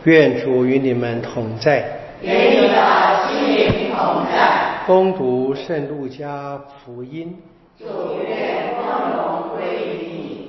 愿主与你们同在， 与你的心灵同在。 恭读圣路加福音。 主愿光荣归于你。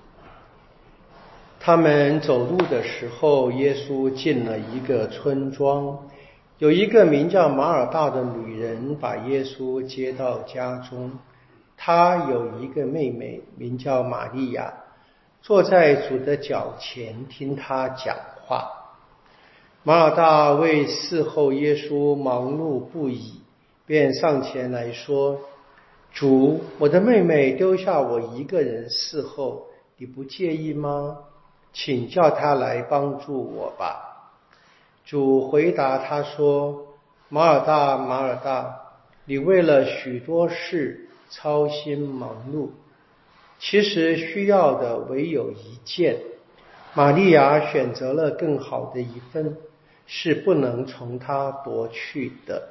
他们走路的时候，耶稣进了一个村庄，有一个名叫马尔大的女人把耶稣接到家中。她有一个妹妹名叫玛利亚，坐在主的脚前听他讲话。马尔大为伺候耶稣忙碌不已，便上前来说：主，我的妹妹丢下我一个人伺候，你不介意吗？请叫她来帮助我吧。主回答他说：马尔大，马尔大，你为了许多事操心忙碌，其实需要的唯有一件。玛利亚选择了更好的一份，是不能从她夺去的。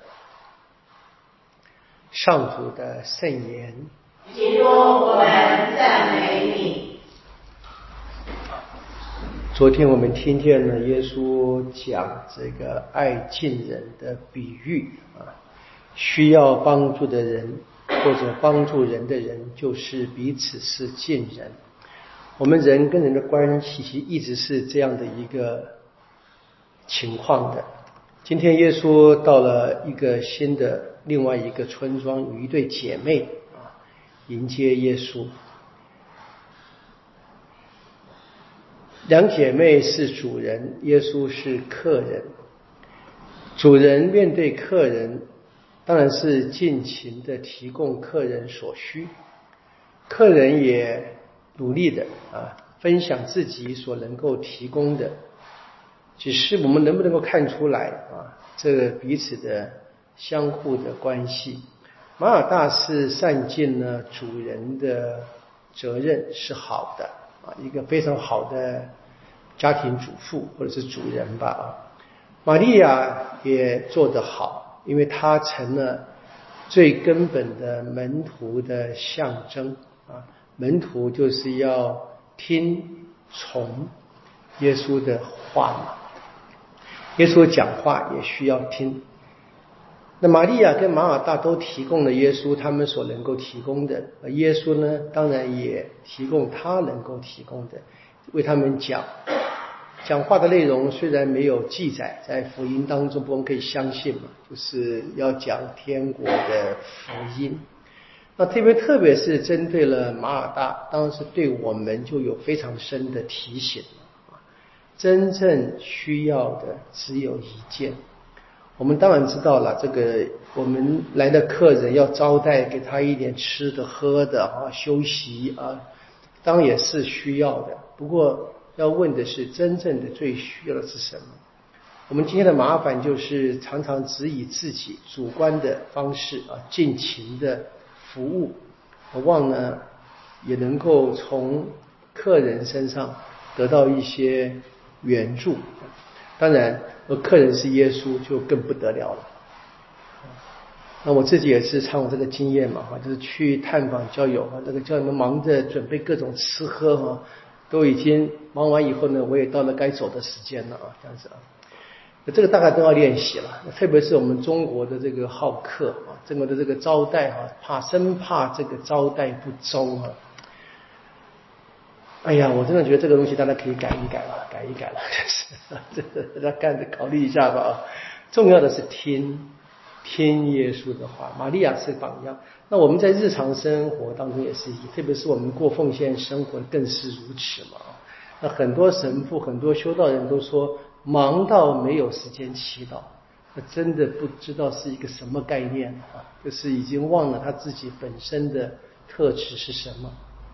上主的圣言。 基督，我们赞美你。 昨天我们听见了耶稣讲这个爱近人的比喻需要帮助的人或者帮助人的人，就是彼此是近人。我们人跟人的关系其实一直是这样的一个情况的。今天耶稣到了一个新的另外一个村庄，有一对姐妹迎接耶稣。两姐妹是主人，耶稣是客人。主人面对客人，当然是尽情的提供客人所需，客人也努力的分享自己所能够提供的。只是我们能不能够看出来这个彼此的相互的关系。马尔大是善尽了主人的责任，是好的一个非常好的家庭主妇或者是主人吧。玛利亚也做得好，因为她成了最根本的门徒的象征门徒就是要听从耶稣的话嘛，耶稣讲话也需要听。那玛利亚跟马尔大都提供了耶稣他们所能够提供的，而耶稣呢，当然也提供他能够提供的，为他们讲话的内容虽然没有记载在福音当中，我们可以相信嘛，就是要讲天国的福音。那特别是针对了马尔大，当然是对我们就有非常深的提醒。真正需要的只有一件。我们当然知道了，这个我们来的客人要招待，给他一点吃的喝的休息当然也是需要的。不过要问的是，真正的最需要的是什么？我们今天的麻烦就是常常只以自己主观的方式尽情的服务，我忘了也能够从客人身上得到一些援助。当然客人是耶稣就更不得了了。那我自己也是常有这个经验嘛就是去探访教友这个教友们忙着准备各种吃喝都已经忙完以后呢，我也到了该走的时间了这样子这个大概都要练习了，特别是我们中国的这个好客中国的这个招待生怕这个招待不周哎呀，我真的觉得这个东西大家可以改一改了，这大家考虑一下吧重要的是听耶稣的话。玛利亚是榜样，那我们在日常生活当中也是，特别是我们过奉献生活更是如此嘛。那很多神父很多修道人都说忙到没有时间祈祷，那真的不知道是一个什么概念就是已经忘了他自己本身的特质是什么。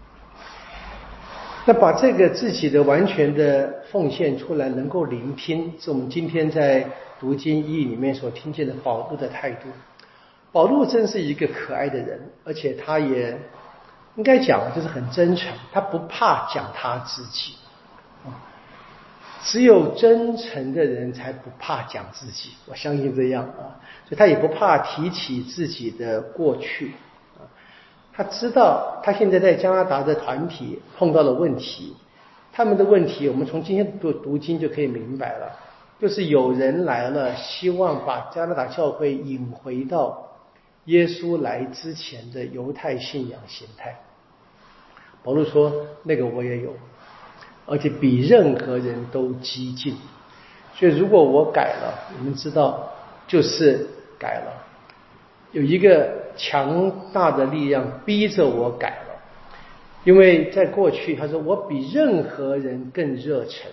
那把这个自己的完全的奉献出来，能够聆听，是我们今天在读经意义里面所听见的保禄的态度。保禄真是一个可爱的人，而且他也应该讲就是很真诚，他不怕讲他自己只有真诚的人才不怕讲自己，我相信这样所以他也不怕提起自己的过去他知道他现在在加拿大的团体碰到了问题，他们的问题我们从今天读经就可以明白了， 就是有人来了，希望把加拿大教会引回到耶稣来之前的犹太信仰形态。保罗说那个我也有，而且比任何人都激进。所以如果我改了，你们知道就是改了，有一个强大的力量逼着我改了。因为在过去他说我比任何人更热忱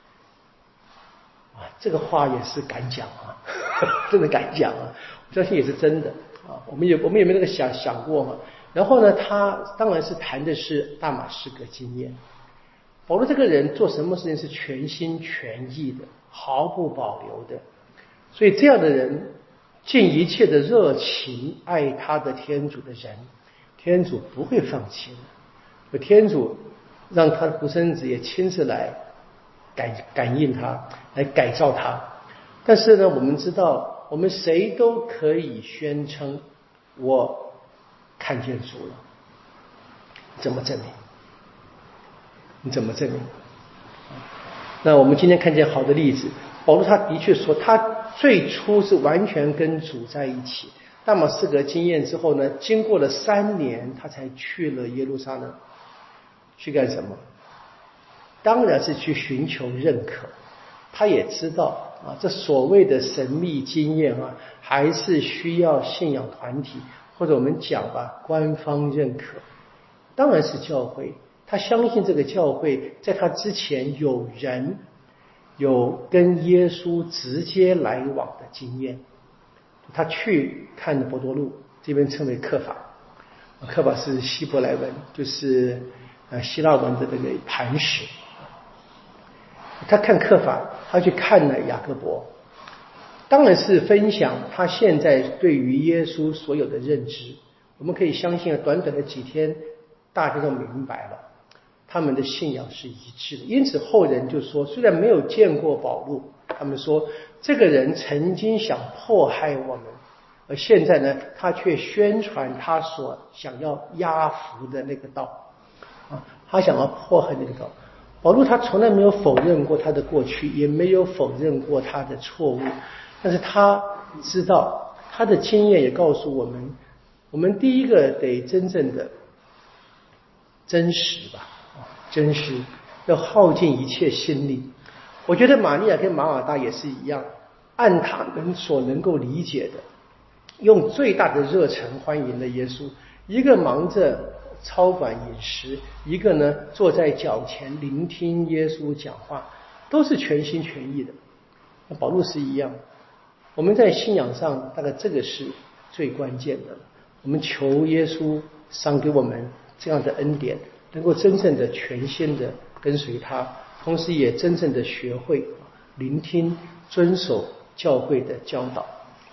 啊，这个话也是敢讲啊，真的敢讲啊，我相信也是真的啊。我们有没有那个想过嘛？然后呢，他当然是谈的是大马士革经验。保罗这个人做什么事情是全心全意的，毫不保留的，所以这样的人尽一切的热情爱他的天主的人，天主不会放弃的。天主让他的独生子也亲自来感应他，来改造他。但是呢，我们知道我们谁都可以宣称我看见主了，怎么证明？你怎么证明？那我们今天看见好的例子，保罗他的确说他最初是完全跟主在一起，大马士革经验之后呢，经过了3年他才去了耶路撒冷。去干什么？当然是去寻求认可。他也知道啊，这所谓的神秘经验啊，还是需要信仰团体，或者我们讲吧，官方认可。当然是教会，他相信这个教会在他之前有人有跟耶稣直接来往的经验。他去看的伯多禄，这边称为刻法，刻法是希伯来文，就是希腊文的这个磐石。他看刻法，他去看了雅各伯，当然是分享他现在对于耶稣所有的认知。我们可以相信短短的几天，大家都明白了，他们的信仰是一致的。因此后人就说，虽然没有见过保禄，他们说这个人曾经想迫害我们，而现在呢，他却宣传他所想要压服的那个道啊，他想要迫害那个道。保禄他从来没有否认过他的过去，也没有否认过他的错误，但是他知道他的经验也告诉我们，我们第一个得真正的真实吧，真实要耗尽一切心力。我觉得玛利亚跟马尔大也是一样，按他们所能够理解的，用最大的热忱欢迎了耶稣。一个忙着操管饮食，一个呢坐在脚前聆听耶稣讲话，都是全心全意的。那保禄是一样，我们在信仰上大概这个是最关键的。我们求耶稣赏给我们这样的恩典，能够真正的全心的跟随他，同时也真正的学会聆听遵守教会的教导。